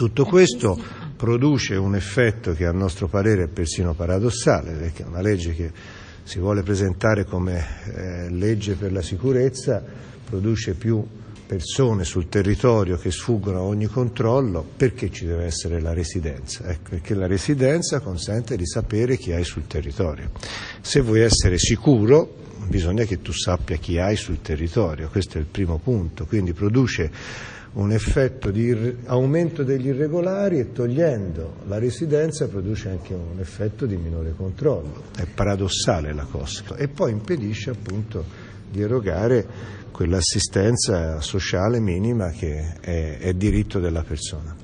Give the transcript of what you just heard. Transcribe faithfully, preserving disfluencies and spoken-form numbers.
Tutto questo produce un effetto che a nostro parere è persino paradossale, perché una legge che si vuole presentare come eh, legge per la sicurezza produce più persone sul territorio che sfuggono a ogni controllo. Perché ci deve essere la residenza? Ecco, perché la residenza consente di sapere chi hai sul territorio. Se vuoi essere sicuro, bisogna che tu sappia chi hai sul territorio, questo è il primo punto, quindi produce un effetto di aumento degli irregolari e togliendo la residenza produce anche un effetto di minore controllo. È paradossale la cosa. E poi impedisce appunto di erogare quell'assistenza sociale minima che è, è diritto della persona.